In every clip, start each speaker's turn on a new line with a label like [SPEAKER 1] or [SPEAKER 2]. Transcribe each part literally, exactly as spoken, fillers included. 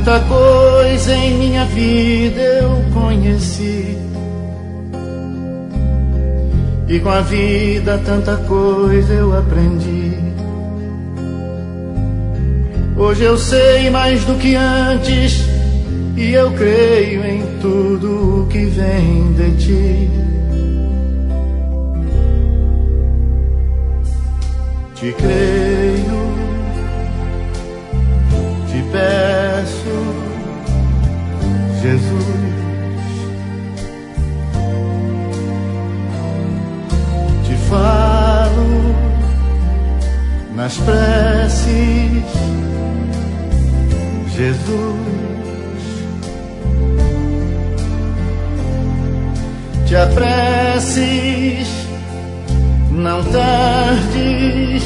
[SPEAKER 1] Tanta coisa em minha vida eu conheci, e com a vida tanta coisa eu aprendi. Hoje eu sei mais do que antes, e eu creio em tudo o que vem de ti. Te creio, te peço, Jesus. Te falo nas preces, Jesus. Te apresses, não tardes,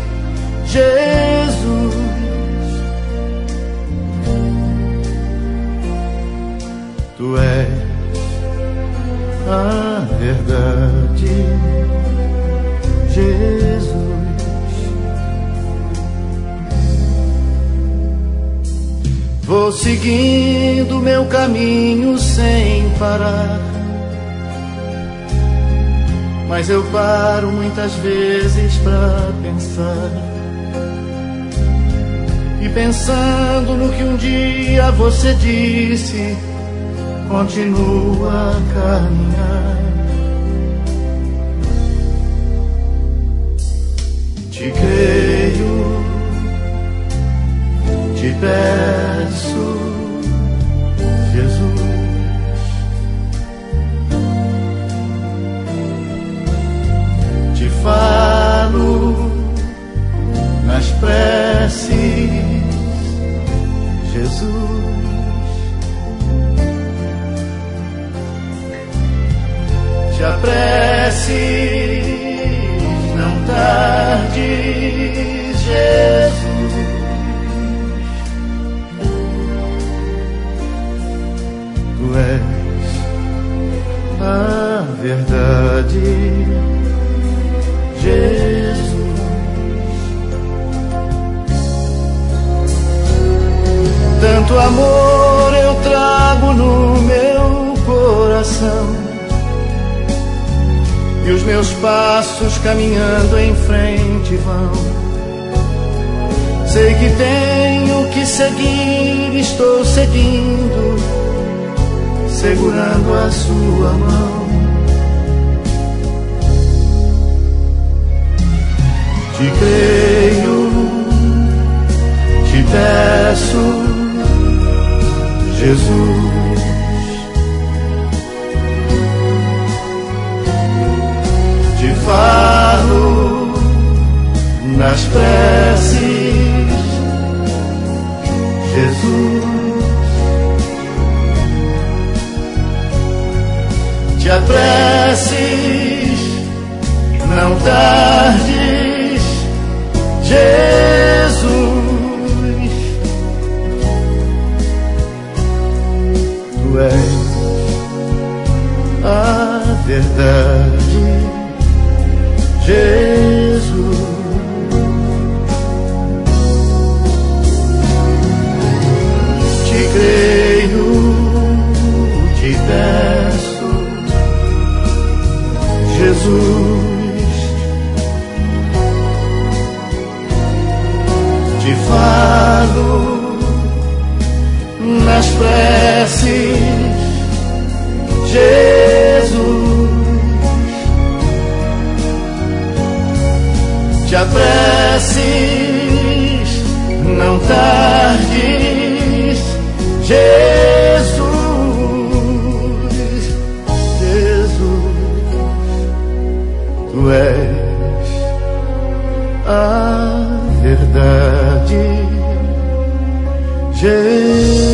[SPEAKER 1] Jesus. Tu és a verdade, Jesus. Vou seguindo meu caminho sem parar, mas eu paro muitas vezes pra pensar. E pensando no que um dia você disse, continua a caminhar. Te creio, te peço, Jesus. Te falo nas preces, Jesus. Te apresses, não tardes, Jesus. Tu és a verdade, Jesus. Tanto amor eu trago no meu coração, e os meus passos caminhando em frente vão. Sei que tenho que seguir, estou seguindo, segurando a sua mão. Te creio, te peço, Jesus. Te falo nas preces, Jesus. Te apresses, não tardes, Jesus. Tu és a verdade, Jesus. Te creio, te peço, Jesus. Te falo nas preces, Jesus. Te apresses, não tardes, Jesus. Jesus, tu és a verdade, Jesus.